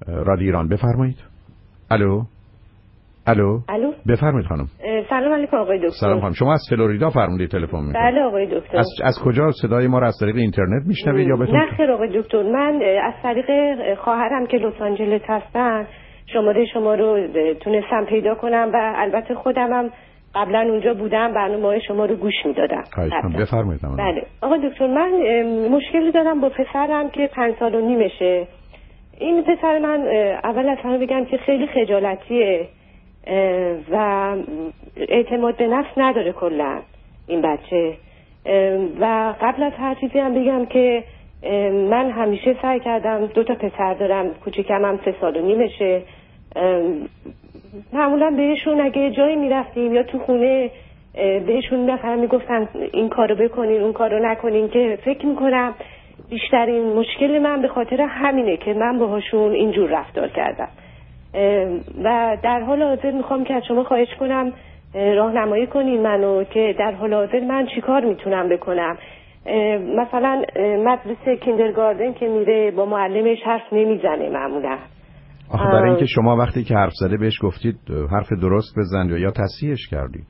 رادیو ایران. بفرمایید. الو. بفرمایید خانم. سلام علیکم آقای دکتر. سلام خانم. شما از فلوریدا فرمودید تلفن می‌کنید؟ بله آقای دکتر. از کجا صدای ما را از طریق اینترنت میشنوید یا بهتون؟ نه خیر آقای دکتر، من از طریق خواهرم که لس آنجلس هستن شماره شما رو تونستم پیدا کنم و البته خودمم قبلا اونجا بودم، برنامه‌های شما رو گوش می‌دادم. بفرمایید. بله آقای دکتر، من مشکلی دارم با پسرم که 5 سال و نیمشه. این پسر من اول از همه بگم که خیلی خجالتیه و اعتماد به نفس نداره کلا این بچه. و قبل از هر چیزی هم بگم که من همیشه سعی کردم 2 تا پسر دارم، کوچیکم هم 3 سال و نیمشه. معمولا بهشون اگه جایی میرفتیم یا تو خونه بهشون مثلا میگفتن این کارو بکنین اون کارو نکنین، که فکر میکنم بیشترین مشکل من به خاطر همینه که من باهاشون اینجور رفتار کردم. و در حال حاضر میخوام که از شما خواهش کنم راهنمایی کنین منو که در حال حاضر من چیکار میتونم بکنم. مثلا مدرسه کیندرگاردن که میره با معلمش حرف نمیزنه معمولا. برای اینکه شما وقتی که حرف زده بهش گفتید حرف درست بزن یا تصحیحش کردید؟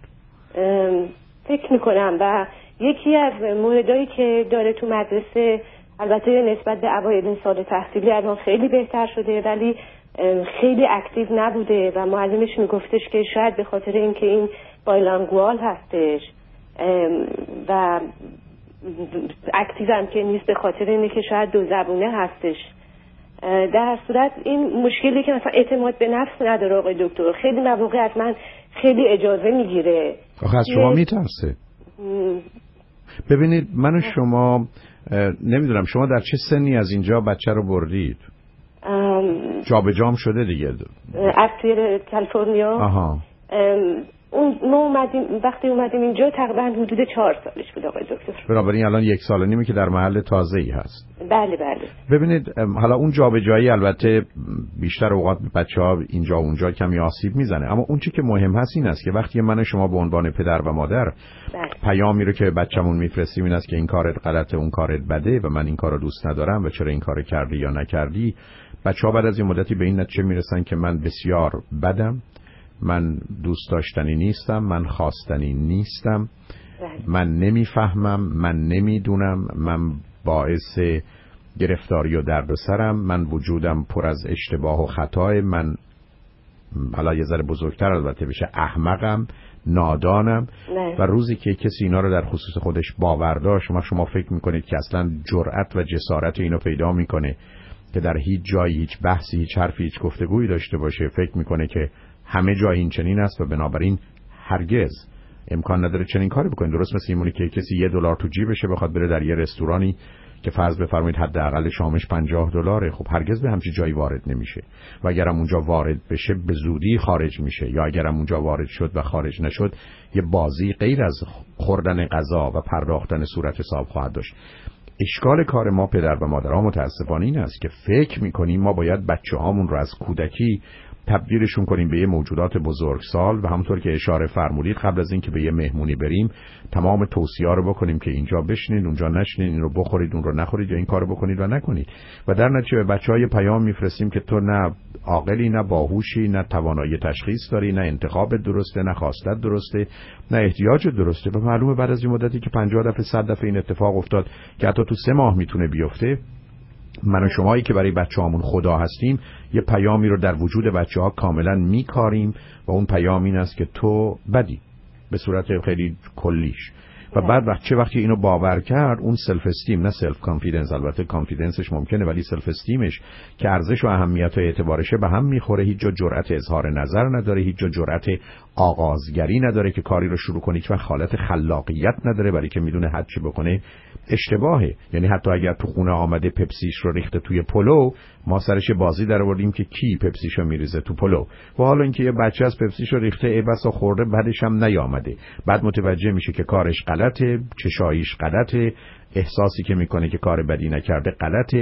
فکر میکنم. و یکی از موردایی که داره تو مدرسه، البته نسبت به اوایل سال تحصیلی الان خیلی بهتر شده، ولی خیلی اکتیو نبوده و معلمش میگفتش که شاید به خاطر اینکه این بایلانگوال هستش و اکتیو هم که نیست، به خاطر اینه که شاید 2 زبونه هستش. در صورت این مشکلی که مثلا اعتماد به نفس نداره آقای دکتر، خیلی مواقع از من خیلی اجازه میگیره. آخه از شما میترسه. ببینید من و شما نمیدونم شما در چه سنی از اینجا بچه رو بردید؟ جابجام شده دیگه. از توی کالیفرنیا. آها. ما وقتی اومدیم اینجا تقریبا حدود 4 سالش بود آقای دکتر. بنابراین الان 1 سال و نیمه که در محل تازه‌ای هست. بله. ببینید حالا اون جابجایی البته بیشتر اوقات بچه‌ها اینجا و اونجا کمی آسیب میزنه، اما اون چیزی که مهم هست این است که وقتی من و شما به عنوان پدر و مادر پیامی رو که بچه‌مون میفرستیم این است که این کارت غلطه اون کارت بده و من این کارو دوست ندارم و چرا این کارو کردی یا نکردی، بچه‌ها بعد از این مدتی به این نتیجه میرسن که من بسیار بدم، من دوست داشتنی نیستم، من خواستنی نیستم، من نمیفهمم، من نمیدونم، من باعث گرفتاری و دردسرم، من وجودم پر از اشتباه و خطای، من حالا یه ذره بزرگتر البته بشه احمقم، نادانم. و روزی که کسی اینا رو در خصوص خودش باور داشت، شما فکر میکنید که اصلا جرأت و جسارت اینو پیدا میکنه که در هیچ جایی هیچ بحثی هیچ حرفی هیچ گفتگویی داشته باشه، فکر میکنه که همه جا این چنین است و بنابراین هرگز امکان نداره چنین کاری بکنید. درست مثل اینمونه که کسی $1 تو جیبشه بخواد بره در یه رستورانی که فرض بفرمایید حداقل شامش $50، خب هرگز به همچین جایی وارد نمیشه و اگرم اونجا وارد بشه به زودی خارج میشه، یا اگرم اونجا وارد شد و خارج نشد یه بازی غیر از خوردن غذا و پرداختن صورت حساب خواهد داشت. اشکال کار ما پدر و مادرها متاسفانه این است که فکر میکنیم ما باید بچه‌هامون رو از کودکی تبدیلشون کنیم به یه موجودات بزرگسال و همونطور که اشاره فرمودید قبل از اینکه به یه مهمونی بریم تمام توصیه‌ها رو بکنیم که اینجا بشینید اونجا نشینید، این رو بخورید اون رو نخورید یا این کارو بکنید و نکنید و در نتیجه به بچه‌ها یه پیام میفرستیم که تو نه عاقلی، نه باهوشی، نه توانایی تشخیص داری، نه انتخاب درسته، نه خواستت درسته، نه احتیاج درسته. و معلومه بعد از این مدتی که 50 دفعه 100 دفعه این اتفاق افتاد که حتی تو 3 ماه میتونه بیفته، من و شمایی که برای بچه‌هامون خدا هستیم یه پیامی رو در وجود بچه‌ها کاملا میکاریم و اون پیام این است که تو بدی، به صورت خیلی کلیش. و بعد وقتی اینو باور کرد، اون سلف استیم، نه سلف کانفیدنس، البته کانفیدنسش ممکنه ولی سلف استیمش که ارزش و اهمیت و اعتبارشه به هم میخوره، هیچ جا جرأت اظهار نظر نداره، هیچ جا جرأت آغازگری نداره که کاری رو شروع کنه و حالت خلاقیت نداره برای که میدونه هر چی بکنه اشتباهه. یعنی حتی اگر تو خونه آمده پپسیش رو ریخته توی پلو، ما سرش بازی در آوردیم که کی پپسیشو میریزه تو پلو و حالا اینکه یه بچه از پپسیشو ریخته ای بسا خورده بعدش هم نیامده، بعد متوجه میشه که کارش غلطه، چشاییش غلطه، احساسی که میکنه که کار بدی نکرده غلطه،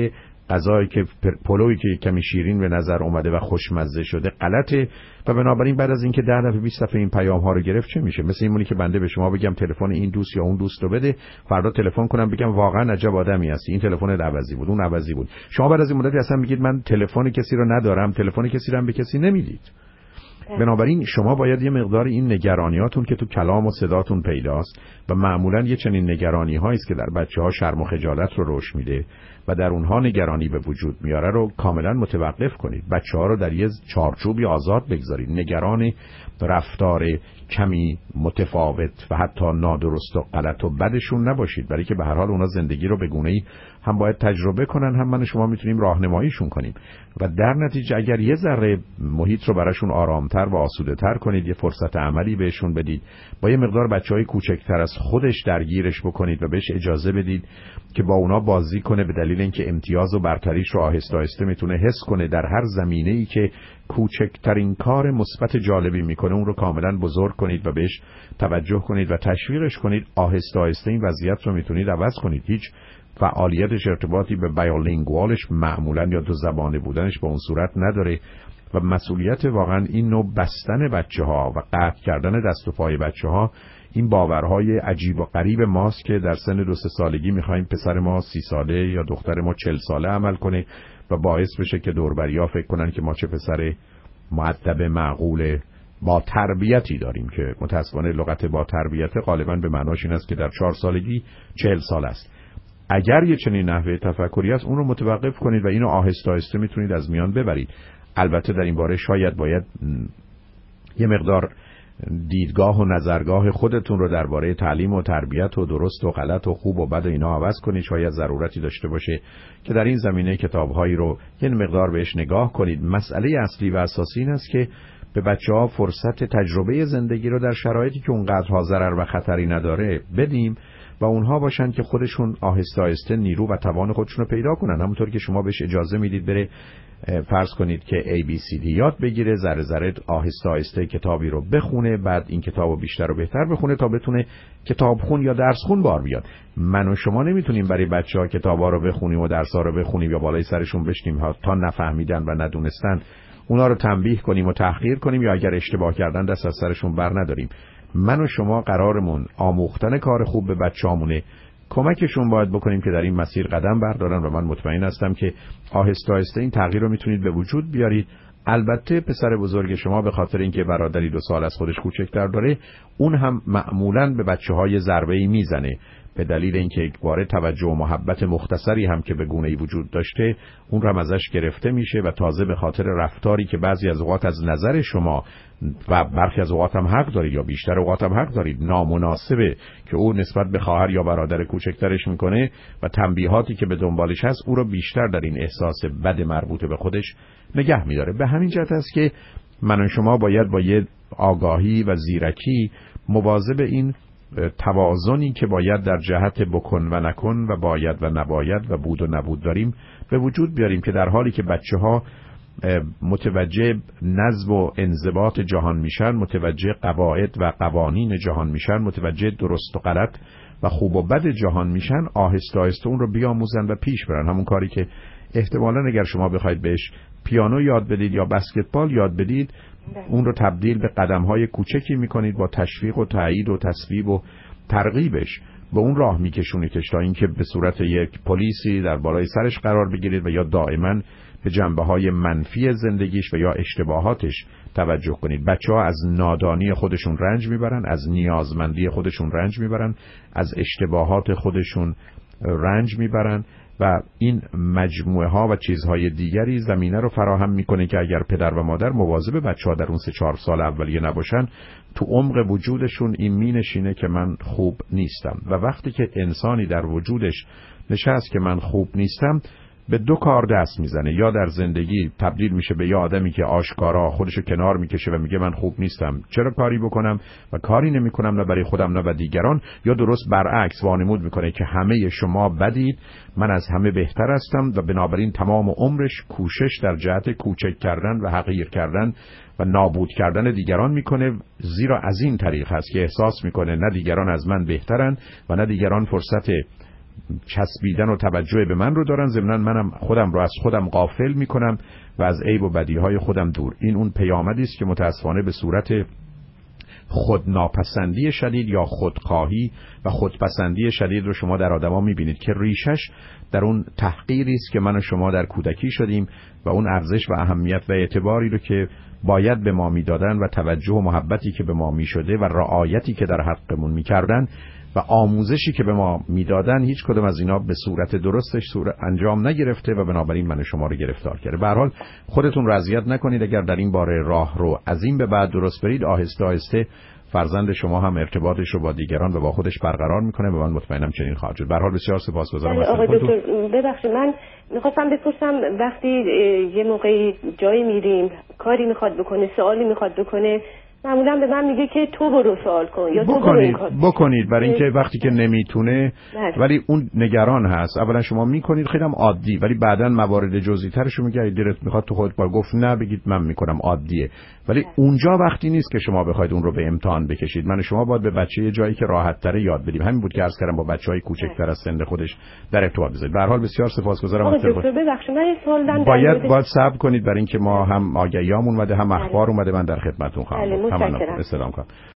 غذایی که پلویی که کمی شیرین به نظر اومده و خوشمزه شده غلطه و بنابراین بعد از اینکه 10 دفعه 20 دفعه این پیام ها رو گرفت چه میشه؟ مثل اینمونی که بنده به شما بگم تلفن این دوست یا اون دوست رو بده، فردا تلفن کنم بگم واقعا عجب آدمی هستی، این تلفن عوضی بود، اون عوضی بود. شما بعد از این مدتی اصلا میگید من تلفن کسی رو ندارم، تلفن کسی رو هم به کسی نمیدید. بنابراین شما باید یه مقدار این نگرانیاتون که تو کلام و صداتون پیداست و معمولا یه چنین نگرانی هایی است که در بچه‌ها شرم و خجالت رو رشد میده و در اونها نگرانی به وجود میاره رو کاملا متوقف کنید. بچه‌ها رو در یه چارچوبی آزاد بگذارید. نگران رفتار کمی متفاوت و حتی نادرست و غلط و بدشون نباشید، برای که به هر حال اونا زندگی رو به گونه‌ای هم باید تجربه کنن، هم من و شما میتونیم راهنماییشون کنیم و در نتیجه اگر یه ذره محیط رو براشون آرامتر و آسوده‌تر کنید، یه فرصت عملی بهشون بدید، با یه مقدار بچهای کوچکتر از خودش درگیرش بکنید و بهش اجازه بدید که با اونا بازی کنه، به دلیل اینکه امتیاز و برتریش رو آهسته آهسته میتونه حس کنه در هر زمینه‌ای که کوچکترین کار مثبت جالبی میکنه اون رو کاملا بزرگ کنید و بهش توجه کنید و تشویقش کنید. آهسته آهسته این وضعیت رو میتونید عوض کنید. هیچ فعالیتش ارتباطی به بایولینگوالش معمولا یا دو زبانه بودنش به اون صورت نداره و مسئولیت واقعا این نوع بستن بچه‌ها و قطع کردن دست و پای بچه‌ها این باورهای عجیب و غریب ماست که در سن 2-3 سالگی می‌خوایم پسر ما 30 ساله یا دختر ما 40 ساله عمل کنه و باعث بشه که دوربری‌ها فکر کنن که ما چه پسر مؤدب معقول با تربیتی داریم، که متأسفانه لغت با تربیت غالباً به معناش این است که در 4 سالگی 40 سال است. اگر یه چنین نحوه تفکری است اون رو متوقف کنید و اینو آهسته آهسته میتونید از میان ببرید. البته در این باره شاید باید یه مقدار دیدگاه و نظرگاه خودتون رو درباره تعلیم و تربیت و درست و غلط و خوب و بد و اینا عوض کنید. شاید ضرورتی داشته باشه که در این زمینه کتاب‌هایی رو یه مقدار بهش نگاه کنید. مسئله اصلی و اساسی این است که به بچه‌ها فرصت تجربه زندگی رو در شرایطی که اونقدرها ضرر و خطری نداره بدیم و اونها باشن که خودشون آهسته آهسته نیرو و توان خودشون رو پیدا کنن. همونطور که شما بهش اجازه میدید بره فرض کنید که ABCD یاد بگیره، ذره ذره آهسته آهسته کتابی رو بخونه، بعد این کتابو بیشتر و بهتر بخونه تا بتونه کتابخون یا درسخون بار بیاد. من و شما نمیتونیم برای بچه‌ها کتابا رو بخونیم و درس‌ها رو بخونیم یا بالای سرشون بشینیم تا نفهمیدن و ندونستن اونا رو تنبیه کنیم و تحقیر کنیم یا اگر اشتباه کردن دست از سرشون بر نداریم. من و شما قرارمون آموختن کار خوب به بچه‌هامونه، کمکشون باید بکنیم که در این مسیر قدم بردارن و من مطمئن هستم که آهسته آهسته این تغییر رو میتونید به وجود بیارید. البته پسر بزرگ شما به خاطر اینکه برادری 2 سال از خودش کوچکتر داره اون هم معمولاً به بچه‌های ضربه‌ای میزنه، به دلیل اینکه یک بار توجه و محبت مختصری هم که به گونه‌ای وجود داشته اون رو ازش گرفته میشه و تازه به خاطر رفتاری که بعضی از اوقات از نظر شما و برخی از اوقات هم حق دارید یا بیشتر اوقات هم حق دارید نامناسبه که او نسبت به خواهر یا برادر کوچکترش میکنه و تنبیهاتی که به دنبالش هست او رو بیشتر در این احساس بد مربوط به خودش نگه میداره. به همین جهت است که من و شما باید با یه آگاهی و زیرکی مواظب این توازنی که باید در جهت بکن و نکن و باید و نباید و بود و نبود داریم به وجود بیاریم که در حالی که بچه‌ها متوجه نظم و انضباط جهان میشن، متوجه قواعد و قوانین جهان میشن، متوجه درست و غلط و خوب و بد جهان میشن، آهسته آهسته اون رو بیاموزن و پیش برن. همون کاری که احتمالاً اگر شما بخواید بهش پیانو یاد بدید یا بسکتبال یاد بدید اون رو تبدیل به قدم‌های کوچکی می‌کنید با تشویق و تایید و تصویب و ترغیبش به اون راه می‌کشونیدش تا اینکه به صورت یک پلیسی در بالای سرش قرار بگیرید و یا دائما به جنبه‌های منفی زندگیش و یا اشتباهاتش توجه کنید. بچه‌ها از نادانی خودشون رنج میبرن، از نیازمندی خودشون رنج میبرن، از اشتباهات خودشون رنج میبرن و این مجموعه ها و چیزهای دیگری زمینه رو فراهم میکنه که اگر پدر و مادر مواظب بچه‌ها در اون 3-4 سال اولیه نباشن تو عمق وجودشون این مینشینه که من خوب نیستم و وقتی که انسانی در وجودش نشست که من خوب نیستم به 2 کار دست میزنه، یا در زندگی تبدیل میشه به یه آدمی که آشکارا خودشو کنار میکشه و میگه من خوب نیستم چرا کاری بکنم و کاری نمیکنم نه برای خودم نه برای دیگران، یا درست برعکس وانمود میکنه که همه شما بدید من از همه بهتر هستم و بنابراین تمام عمرش کوشش در جهت کوچک کردن و حقیر کردن و نابود کردن دیگران میکنه، زیرا از این طریق هست که احساس میکنه نه دیگران از من بهترن و نه دیگران فرصت چسبیدن و توجه به من رو دارن، ضمناً منم خودم رو از خودم غافل میکنم و از عیب و بدیهای خودم دور. این اون پیامدی است که متاسفانه به صورت خودناپسندی شدید یا خودخواهی و خودپسندی شدید رو شما در آدما میبینید که ریشش در اون تحقیری است که من و شما در کودکی شدیم و اون ارزش و اهمیت و اعتباری رو که باید به ما میدادن و توجه و محبتی که به ما میشده و رعایتی که در حقمون میکردن و آموزشی که به ما میدادن، هیچ کدوم از اینا به صورت درستش انجام نگرفته و بنابراین من شما رو گرفتار کرده. به هر حال خودتون رو اذیت نکنید. اگر در این باره راه رو از این به بعد درست برید، آهسته آهسته فرزند شما هم ارتباطش رو با دیگران و با خودش برقرار میکنه و من مطمئنم چنین خواهد شد. به هر حال بسیار سپاسگزارم از تلفنتون. ببخشید من میخواستم بپرسم، وقتی یه موقعی جایی میریم کاری میخواد بکنه، سوالی میخواد بکنه، معمولا به من میگه که تو برو سوال کن یا بکنید برای اینکه وقتی که نمیتونه ولی اون نگران هست، اولا شما میکنید خیلی هم عادی، ولی بعداً موارد جزئی ترشو میگه دلت میخواد تو خودت با گفت نه بگید من میکنم، عادیه. ولی اونجا وقتی نیست که شما بخواید اون رو به امتحان بکشید. من شما باید به بچه یه جایی که راحت تره یاد بدیم. همین بود که عرض کردم با بچهای کوچکتر از سن خودش در ارتباط بذارید. به هر حال بسیار سپاسگزارم از تلفن. ببخشید من سوال دارم. باید صبر کنید برای اینکه ما هم آگهیام اومده هم اخبار اومده. من در خدمتتون خواهم بود. متشکرم. استلام کنم.